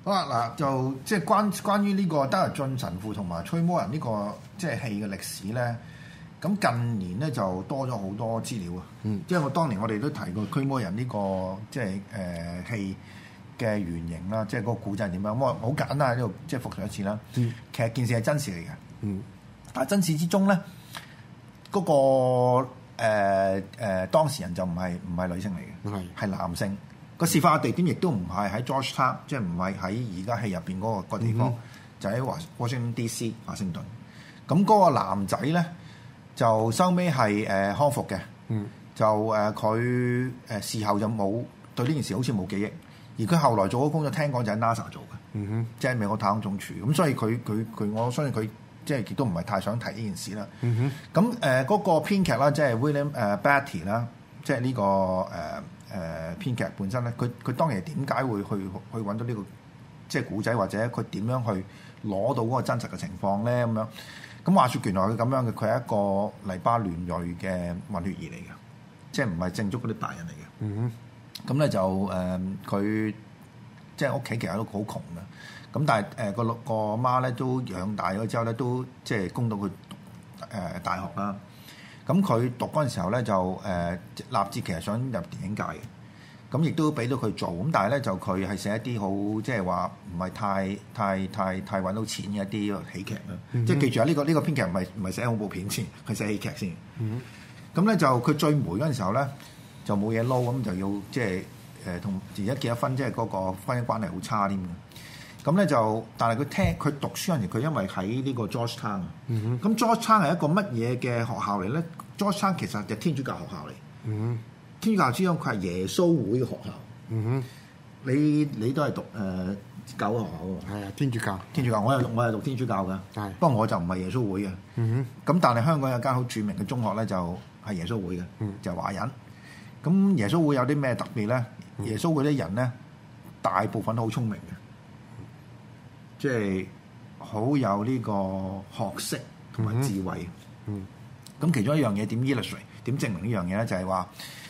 好啦，嗱就即係關於呢個德日進神父同埋驅魔人呢個即係戲嘅歷史咧，咁近年咧就多咗好多資料啊。即係當年我哋都提過驅魔人呢個即係戲嘅原型啦，即係嗰個古仔係點樣？咁我好簡單喺呢度即係複述一次啦。其實件事係真事嚟嘅。但係真事之中咧，嗰個當事人就唔係女性嚟嘅，係男性。個事發嘅地點亦都唔係喺 Georgetown， 即係唔係喺而家戲入邊嗰個地方，就喺Washington D.C. 華盛頓。咁嗰個男仔咧就收尾係康復嘅，就佢事後就冇對呢件事好似冇記憶，而佢後來做嗰工作聽講就喺 NASA 做嘅，即係美國太空總署。咁所以佢我相信佢即係亦都唔係太想提呢件事啦。咁嗰個編劇啦，即係 William Batty 啦，即係呢個編劇本身咧，佢當年點解會去揾到呢個即係古仔，或者佢點樣去攞到嗰個真實嘅情況咧？咁樣咁話說，原來佢咁樣嘅，佢係一個黎巴嫩裔嘅混血兒嚟嘅，即係唔係正宗嗰啲白人嚟嘅。咁咧就佢即係屋企其實都好窮嘅，咁但係個媽咧都養大咗之後咧，都即係供到佢大學啦。咁佢讀嗰陣時候咧就立志其實想入電影界嘅，咁亦都俾到佢做。咁但係咧就佢係寫一啲好即係話唔係太揾到錢嘅一啲喜劇啦。即係記住啊，呢個編劇唔係寫恐怖片先，係寫喜劇先。咁咧就佢最霉嗰陣時候咧就冇嘢撈，咁就要即係同而家結咗婚，即係嗰個婚姻關係好差添嘅。咁咧就，但係佢讀書嗰陣時，佢因為喺呢個 Georgetown 咁 Georgetown 係一個乜嘢嘅學校嚟咧 ？Georgetown 其實就天主教學校嚟。天主教之中，佢係耶穌會嘅學校。你都係讀教會學校㗎？係啊，天主教。我係讀天主教㗎。係。不過我就唔係耶穌會嘅。咁但係香港有間好著名嘅中學咧，就係耶穌會嘅，就係華人。咁耶穌會有啲咩特別咧？耶穌會啲人咧，大部分都好聰明嘅。即係好有呢個學識同埋智慧。咁其中一樣嘢點 illustrate 點證明呢樣嘢咧？就係話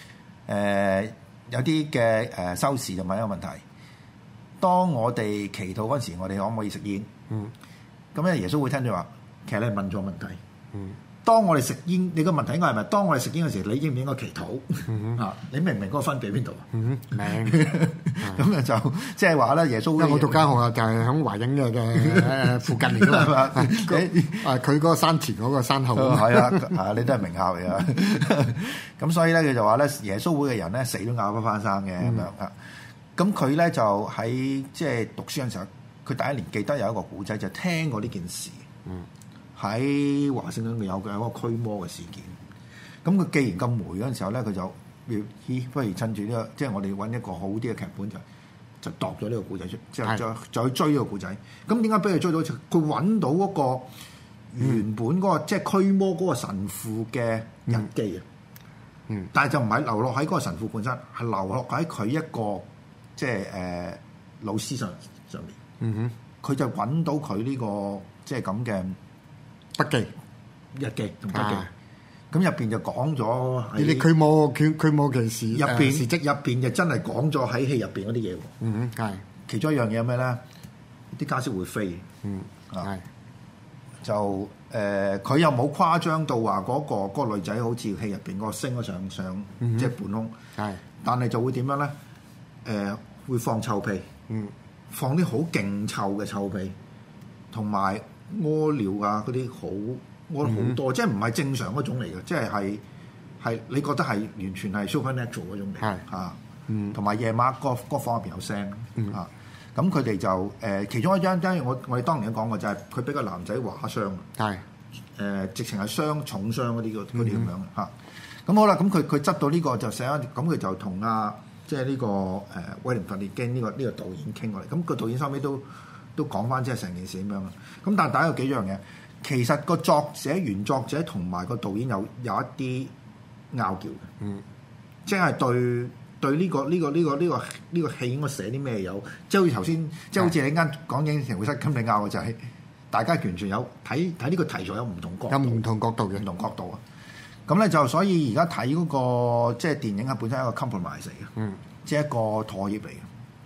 有啲嘅修士就問一個問題：當我哋祈禱嗰陣時，我哋可唔可以食煙？咁咧耶穌會聽住話，其實你係問錯問題。當我哋食煙，你個問題應該係咪？當我哋食煙嘅時候，你應唔應該祈禱？你明唔明嗰個分別喺邊度？明。咁啊就即係話咧，耶穌會。因為我讀間學校就係喺華英嘅附近嚟㗎嘛。佢嗰個山前嗰個山後。係啊，你都係名校嚟啊。咁所以咧，佢就話咧，耶穌會嘅人咧，死都咬不翻生嘅咁樣啊。咁佢咧就喺即係讀書嘅時候，佢第一年記得有一個古仔，就聽過呢件事。喺華盛頓有一個驅魔嘅事件，咁佢既然咁霉嗰陣時候咧，佢就不如趁住呢個，即係我哋揾一個好啲嘅劇本，就度咗呢個故仔出，即係就去追呢個故仔。咁點解俾佢追到？佢揾到嗰個原本嗰個即係驅魔嗰個神父嘅日記啊。但係就唔係流落喺嗰個神父本身，係流落喺佢一個即係老師上面。佢就揾到佢呢個即係咁嘅筆記、日記同筆記，咁入邊就講咗呢啲驅魔嘅事入邊，事蹟入邊就真係講咗喺戲入邊嗰啲嘢喎。係其中一樣嘢咩咧？啲家私會飛。係就佢又冇誇張到話嗰個女仔好似戲入邊嗰個升咗上即係半空。係，但係就會點樣咧？會放臭屁。放啲好勁臭嘅臭屁，同埋屙尿啊嗰啲好屙好多，即係唔係正常嗰種嚟嘅，即係你覺得係完全係 supernatural 嗰種嚟嚇。同埋夜晚個房入邊有聲嚇。咁佢哋就其中一張，因為我哋當年都講過，就係佢俾個男仔劃傷。係直情係重傷嗰啲咁樣嚇。咁好啦，咁佢執到呢個就寫咗，咁佢就同即係呢個威廉弗列根呢個導演傾過嚟，咁個導演收尾都講翻即係成件事咁樣啦。咁但係大家有幾樣嘢，其實個原作者同埋個導演有一啲拗撬嘅。即係對呢個戲應該寫啲咩有，即係好似頭先，即係好似你啱講影評會室咁，你拗嘅就係大家完全有睇呢個題材有唔同角度，有唔同角度嘅唔同角度啊。咁咧就所以而家睇嗰個即係電影係本身係一個 compromise 嚟嘅，即係一個妥協嚟嘅。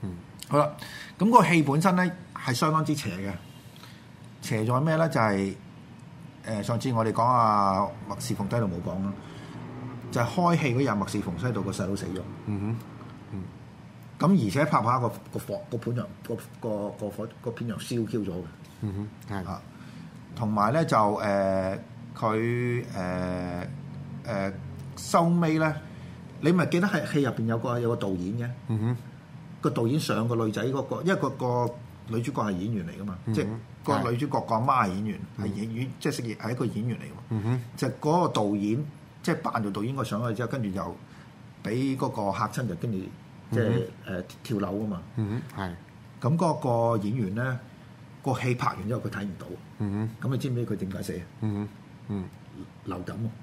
好啦，咁個戲本身咧係相當之邪嘅，邪在咩咧？就係、上次我哋講阿麥士馮西度冇講啦，就係、開戲嗰日麥士馮西度個細佬死咗。咁而且拍個盤又個片又燒 Q 咗嘅。係啊，同埋咧就佢收尾咧，你咪記得係戲入邊有個導演嘅。個導演上個女仔嗰個，因為個女主角係演員嚟噶嘛，即係個女主角個阿媽係演員，係演員，即係飾演係一個演員嚟㗎嘛。就嗰個導演即係扮做導演個上去之後，跟住就俾嗰個嚇親，就跟住即係跳樓啊嘛。咁嗰個演員咧，個戲拍完之後佢睇唔到。咁你知唔知佢點解死啊？流感喎。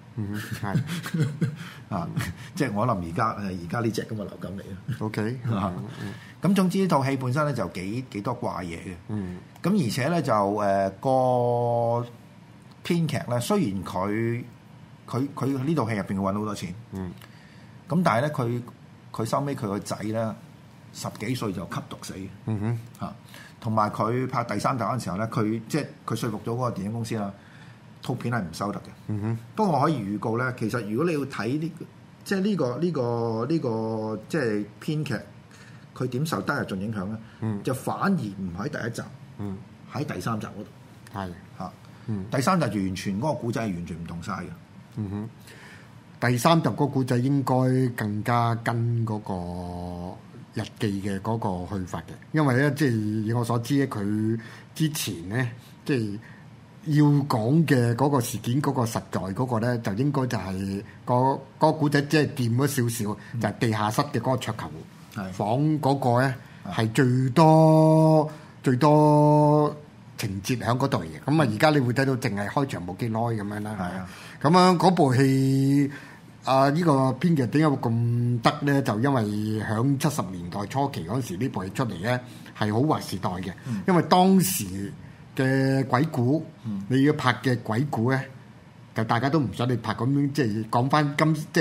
啊，即係我諗而家呢隻咁嘅流感嚟啊。OK，咁總之呢套戲本身咧就幾多怪嘢嘅。咁而且咧就個編劇咧，雖然佢呢套戲入邊揾到好多錢，咁但係咧佢收尾佢個仔咧10幾歲就吸毒死嘅。同埋佢拍第3集嗰陣時候咧，佢說服咗嗰個電影公司啦。套片係唔收得嘅。不過我可以預告咧，其實如果你要睇呢，即係呢個即係編劇佢點受德日進影響咧，就反而唔喺第1集，喺第3集嗰度。係嚇，第3集就完全嗰個古仔係完全唔同晒嘅。 第3集嗰個古仔應該更加跟嗰個日記嘅嗰個去法嘅，因為咧即係以我所知咧，佢之前咧即係。要講嘅嗰個事件嗰個實在嗰個咧，就應該就係個古仔，即係掂咗少少，就係地下室嘅嗰個桌球房嗰個咧，係最多情節喺嗰度嘅。咁啊，而家你會睇到淨係開場冇幾耐咁樣啦。咁樣嗰部戲呢個編劇點解會咁得咧？就因為喺70年代初期嗰時呢部戲出嚟咧，係好劃時代嘅，因為當時嘅鬼故，你要拍嘅鬼故咧，就大家都唔想你拍咁樣，即係講翻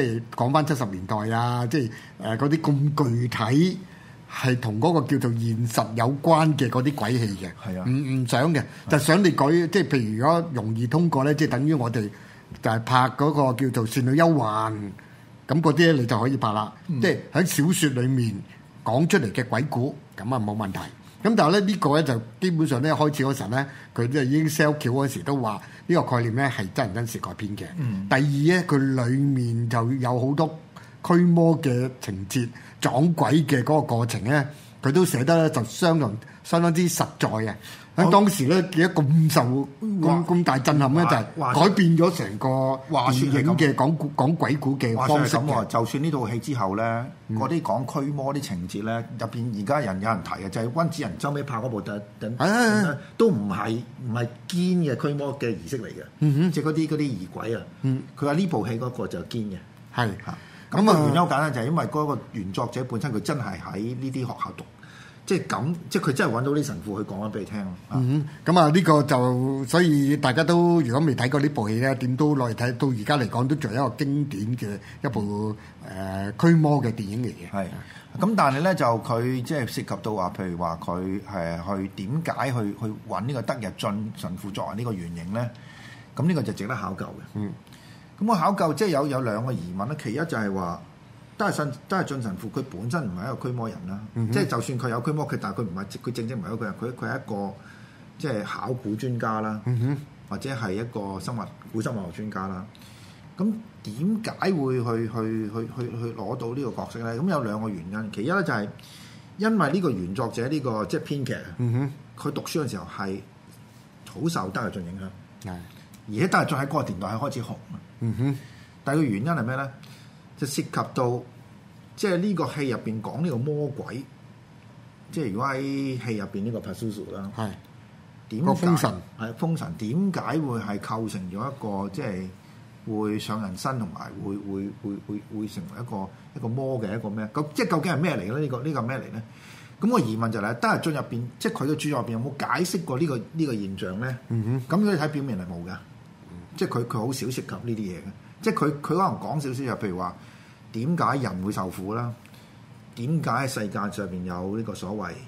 70年代啊，即係嗰啲咁具體係同嗰個叫做現實有關嘅嗰啲鬼戲嘅，係啊，唔想嘅，就想你改，即係譬如如果容易通過咧，即係等於我哋就係拍嗰個叫做《倩女幽幻》，咁嗰啲咧你就可以拍啦，即係喺小説裡面講出嚟嘅鬼故，咁啊冇問題。咁但係咧呢個咧就基本上咧開始嗰陣咧，佢就已經 sell 橋嗰時都話呢個概念咧係真人真事改編嘅。第二咧佢裡面就有好多驅魔嘅情節、撞鬼嘅嗰個過程咧，佢都寫得咧就相當之實在嘅。喺當時咧幾咁受咁大震撼咧，就係改變咗成個話説影嘅講鬼故嘅方式嘅。 就算呢套戲之後咧，嗰啲講驅魔啲情節咧，入邊而家有人提嘅就係溫子仁周尾拍嗰部都唔係堅嘅驅魔嘅儀式嚟嘅，即係嗰啲異鬼啊。佢話呢部戲嗰個就堅嘅。係咁啊，原因好簡單，就係因為嗰個原作者本身佢真係喺呢啲學校讀。即係咁，即係佢真係揾到啲神父去講翻俾你聽。 咁啊呢個就所以大家都如果未睇過呢部戲咧，點都落嚟睇。到而家嚟講都仲有一個經典嘅一部驅魔嘅電影嚟嘅。係。 咁但係咧就佢即係涉及到話，譬如話佢係去點解去揾呢個德日進神父作為呢個原型咧？咁呢個就值得考究嘅。咁我考究即係有兩個疑問咧。其一就係話。德日進神父佢本身唔係一個驅魔人啦，即係就算佢有驅魔，但係佢唔係佢正唔係一個人，佢係一個即係考古專家啦，或者係一個古生物學專家啦。咁點解會去攞到呢個角色咧？咁有兩個原因，其一咧就係因為呢個原作者呢個即係編劇，佢讀書嘅時候係好受德日進影響，而且德日進喺嗰個年代係開始紅。第二個原因係咩咧？就涉及到即係呢個戲入邊講呢個魔鬼，即係如果喺戲入邊呢個 Pazuzu 啦，係點解封神點解會係構成咗一個即係會上人身同埋會成為一個魔嘅一個咩？咁即係究竟係咩嚟咧？呢個係咩嚟咧？咁個疑問就係德日進入邊，即係佢嘅著作入邊有冇解釋過呢個現象咧？咁你睇表面係冇㗎，即係佢好少涉及呢啲嘢嘅。即係佢可能講少少，就譬如話點解人會受苦啦？點解世界上邊有呢個所謂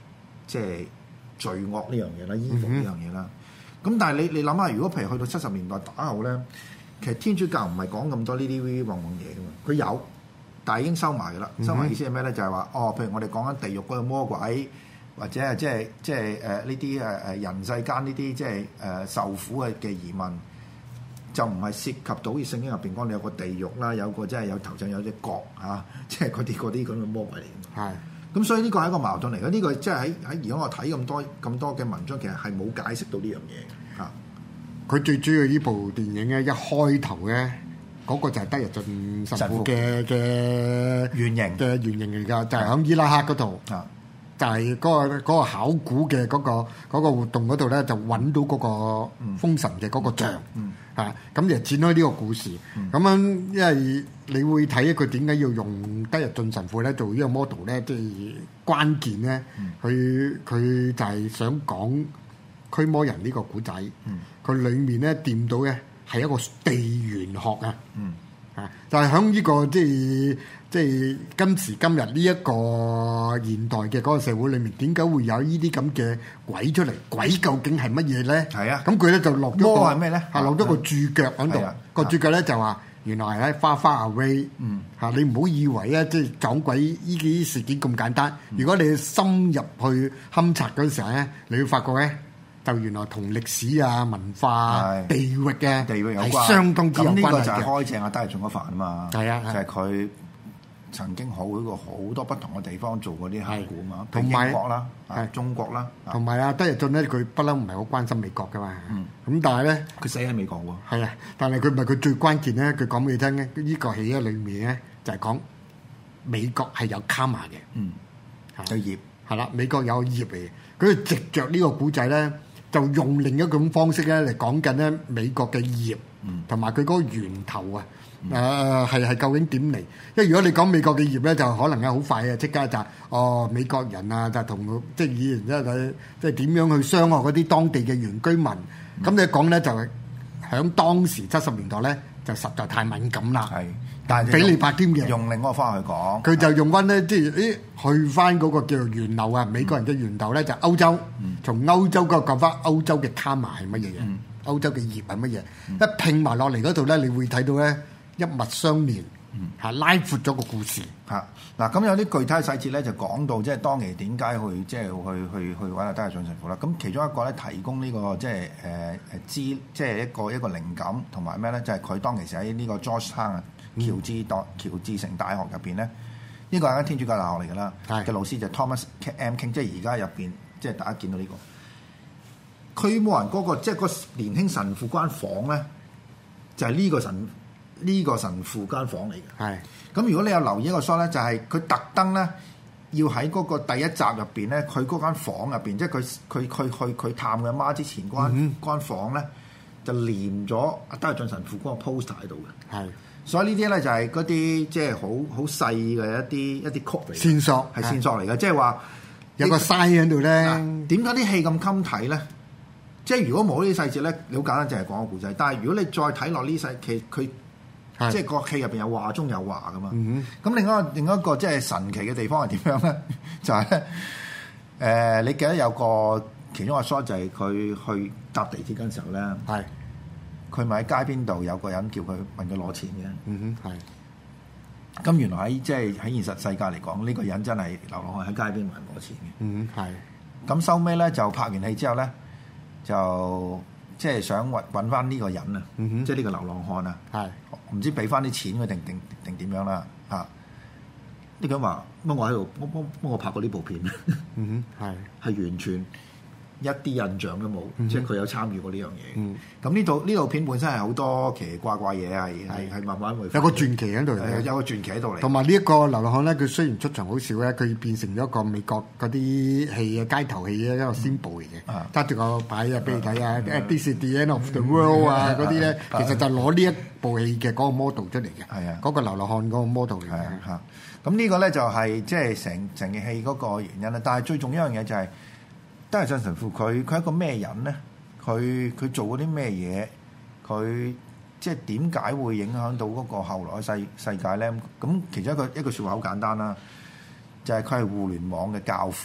即係罪惡呢樣嘢啦，衣服呢樣嘢啦。咁但係你諗下，如果譬如去到70年代打後咧，其實天主教唔係講咁多呢啲旺旺嘢噶嘛，佢有，但係已經收埋噶啦。收埋意思係咩咧？就係話譬如我哋講緊地獄嗰個魔鬼，或者係即係呢啲人世間呢啲即係受苦嘅疑問。就唔係涉及到《聖經》入邊講你有個地獄啦，有個即係有頭上有隻角嚇，即係嗰啲咁嘅魔鬼嚟嘅。係，咁所以呢個係一個矛盾嚟嘅。呢個即係喺而家我睇咁多嘅文章，其實係冇解釋到呢樣嘢嚇。佢最主要呢部電影咧，一開頭咧嗰個就係德日進神父嘅原型嚟㗎，就係喺伊拉克嗰度。就係嗰個考古嘅嗰個活動嗰度咧，就揾到嗰個封神嘅嗰個像嚇，咁就展開呢個故事。咁樣因為你會睇佢點解要用德日進神父咧做呢個 model 咧，即係關鍵咧，佢就係想講驅魔人呢個古仔，佢裡面咧掂到嘅係一個地緣學啊。就係喺呢個即係今時今日呢一個現代嘅嗰個社會裏面，點解會有呢啲咁嘅鬼出嚟？鬼究竟係乜嘢咧？係啊，咁佢咧就落咗個係咩咧？落咗個註腳喺度。個註腳咧就話原來係咧 far far away。你唔好以為咧即係撞鬼呢啲事件咁簡單。如果你深入去勘察嗰陣時候咧，你會發覺咧。就原來同歷史啊、文化、地域有關，係相當之有關係嘅。咁呢個就係開正德日進嗰範啊嘛。係啊，就係佢曾經好多不同嘅地方做過啲考古嘛，譬如英國啦、中國啦。同埋德日進咧，佢不嬲唔係好關心美國噶嘛。咁但係咧，佢死喺美國喎。係啊，但係佢唔係佢最關鍵咧。佢講俾你聽咧，呢個戲咧裏面咧就係講美國係有卡瑪嘅，有業係啦，美國有業嚟嘅。佢藉着呢個古仔咧。就用另一種方式咧嚟講緊咧美國嘅業，同埋佢嗰個源頭啊，係究竟點嚟？因為如果你講美國嘅業咧，就可能係好快啊，即刻就美國人啊，就同即係議員即係點樣去傷害嗰啲當地嘅原居民。咁你講咧就係喺當時70年代咧，就實在太敏感啦。係，但係比利白添嘅用另一個方法去講，佢就用翻咧即係去翻嗰個叫做源流啊，美國人嘅源頭咧就歐洲。從歐洲嗰個講翻歐洲嘅卡瑪係乜嘢嘢？歐洲嘅業係乜嘢？一拼埋落嚟嗰度咧，你會睇到咧一脈相連，拉闊咗個故事嚇。嗱，咁有啲具體細節咧，就講到即係當年點解去即係去揾阿德日進神父啦。咁其中一個咧提供呢個即係即係一個靈感同埋咩咧？就係佢當其時喺呢個 Georgetown 啊喬治城大學入邊咧，呢個係間天主教大學嚟㗎啦。嘅老師就 Thomas M. King， 即係而家入邊。即係大家見到呢個驅魔人嗰個，即係個年輕神父間房咧，就係呢個神父間房嚟嘅。係。咁如果你有留意一個 shot 咧，就係佢特登咧要喺嗰個第一集入邊咧，佢嗰間房入邊，即係佢探佢阿媽之前間房咧，就連咗阿德日進神父嗰個 poster 喺度嘅。係。所以呢啲咧就係嗰啲即係好細嘅一啲曲嚟。線索係線索嚟嘅，即係話。有個嘥喺度咧，點解啲戲咁襟睇咧？即係如果冇呢啲細節咧，你好簡單就係講個故仔。但係如果你再睇落呢細劇，佢即係個戲入邊有話中有話噶嘛。咁另一個即係神奇嘅地方係點樣咧？就係咧，你記得有個其中個 shot 就係佢去搭地鐵嗰陣時候咧，係佢咪喺街邊度有個人叫佢問佢攞錢嘅。係。咁原來喺現實世界嚟講，呢個人真係流浪漢喺街邊問人攞錢嘅。係。咁收尾咧就拍完戲之後咧，就即係想揾翻呢個人啊，即係呢個流浪漢啊。係。唔知俾翻啲錢佢定點樣啦嚇？呢個人話乜我喺度，我拍過呢部片。係完全。一啲印象都冇，即係佢有參與過呢樣嘢。咁呢套片本身係好多奇奇怪怪嘢，係慢慢會有個傳奇喺度，有個傳奇喺度嚟。同埋呢一個流浪漢咧，佢雖然出場好少咧，佢變成咗一個美國嗰啲戲嘅街頭戲嘅一個先佈嚟嘅。揸住個牌啊，俾你睇啊，This is the end of the world 啊嗰啲咧，其實就攞呢一部戲嘅嗰個 model 出嚟嘅。係啊，嗰個流浪漢嗰個 model 嚟嘅嚇。咁呢個咧就係即係成件戲嗰個原因啦。但係最重要一樣嘢就係。德日進神父佢係一個咩人咧？佢做嗰啲咩嘢？佢即係點解會影響到嗰個後來嘅世界咧？咁其中一個説話好簡單啦，就係佢係互聯網嘅教父。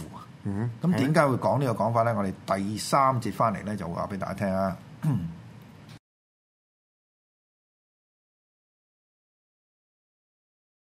咁點解會講呢個講法咧？我哋第三節翻嚟咧就會話俾大家聽啊。